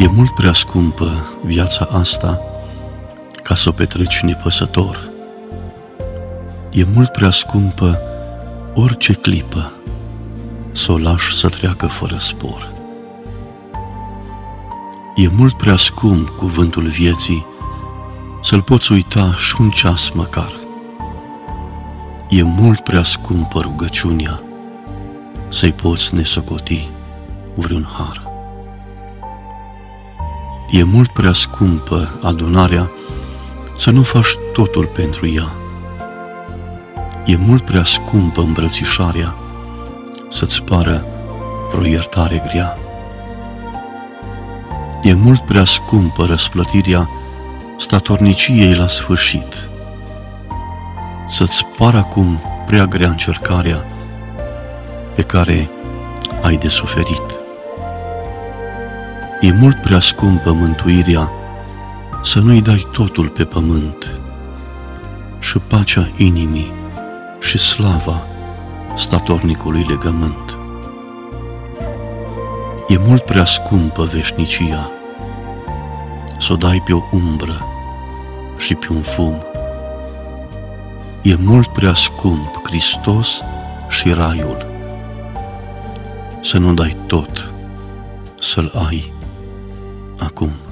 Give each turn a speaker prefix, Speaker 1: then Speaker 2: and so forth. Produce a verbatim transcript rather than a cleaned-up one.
Speaker 1: E mult prea scumpă viața asta ca să o petreci nepăsător. E mult prea scumpă orice clipă să o lași să treacă fără spor. E mult prea scump cuvântul vieții să-l poți uita și un ceas măcar. E mult prea scumpă rugăciunea să-i poți nesocoti vreun har. E mult prea scumpă adunarea să nu faci totul pentru ea. E mult prea scumpă îmbrățișarea să-ți pară vreo iertare grea. E mult prea scumpă răsplătirea statorniciei la sfârșit, să-ți pară acum prea grea încercarea pe care ai de suferit. E mult prea scumpă mântuirea să nu-i dai totul pe pământ și pacea inimii și slava statornicului legământ. E mult prea scumpă veșnicia să o dai pe o umbră și pe un fum. E mult prea scump Hristos și raiul să nu dai tot să-l ai acum.